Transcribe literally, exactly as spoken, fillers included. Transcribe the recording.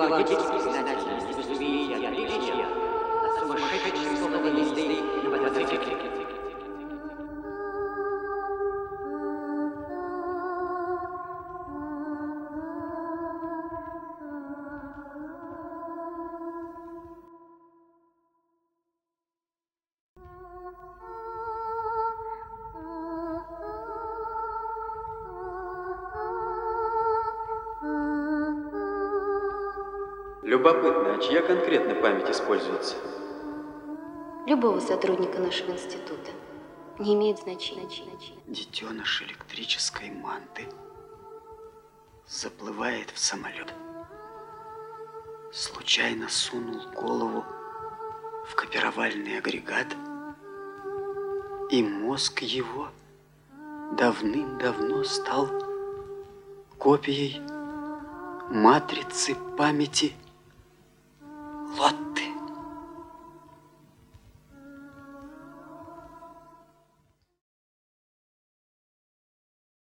филологических знаний, искусстве и отличия от сумасшедшей сотовой езды на мотоцикле. Любопытно, а чья конкретно память используется? Любого сотрудника нашего института. Не имеет значения. Детеныш электрической манты заплывает в самолет. Случайно сунул голову в копировальный агрегат, и мозг его давным-давно стал копией матрицы памяти Лотте.